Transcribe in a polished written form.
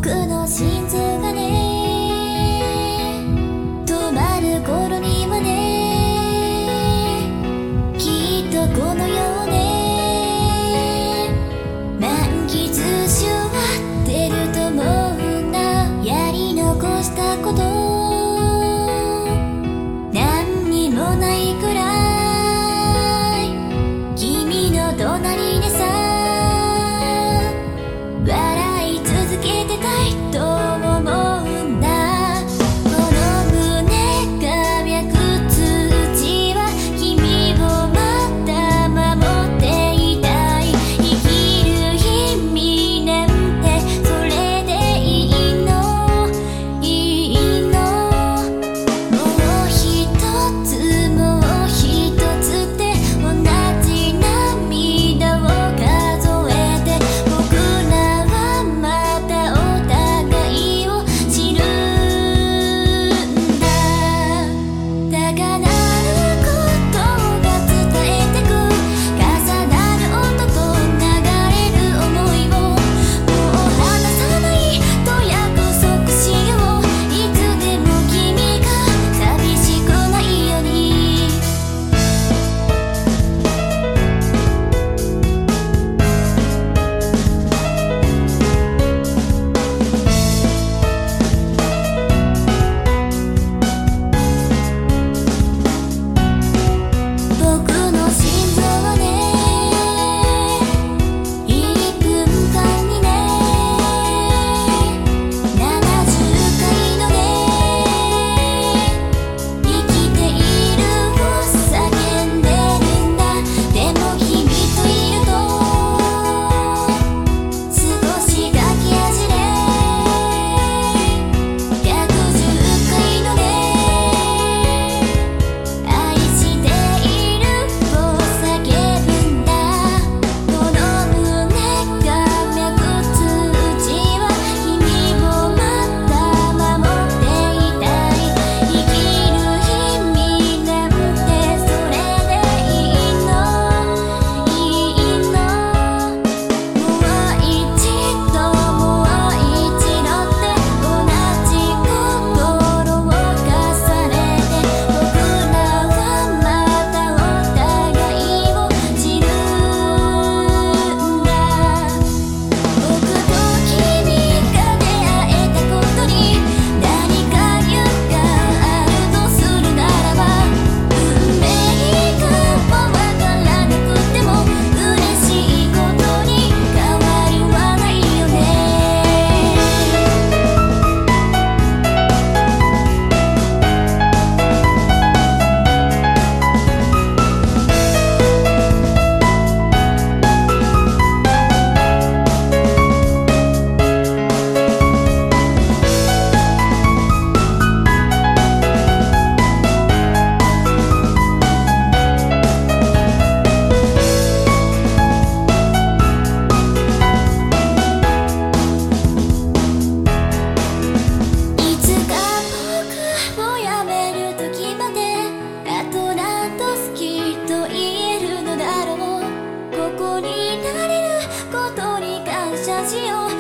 僕の心臓がね止まる頃にはねきっとこの世ね満喫し終わってると思うんだ。やり残したこと何にもないくらい君の隣でさ笑い続けてたいと思うんだ。この胸が脈打ちは君をまた守っていたい。生きる意味なんてそれでいいのいいの。もう一つもう一つって同じ涙を数えて僕らはまたお互いを知るんだ。高鳴ることが伝えてく重なる音と流れる想いをもう離さないと約束しよう。いつでも君が寂しくないように。僕の心臓はね1分間にね70回のね生きているを叫んでるんだ。でも君といると少し駆け足で110回のね愛しているを叫ぶんだ。この胸が脈打ちは君をまた守っていたい。生きる意味なんてそれでいいのいいの。もう一度もう一度って同じ心を重ねて僕らはまたお互いを知るんだ。僕と君が出会えたことに何か理由があるとするならば運命かもわからなくても嬉しいことに変わりはないよね。いつか僕をやめる時まであと何と好きと言えるのだろう。ここになれることに感謝しよう。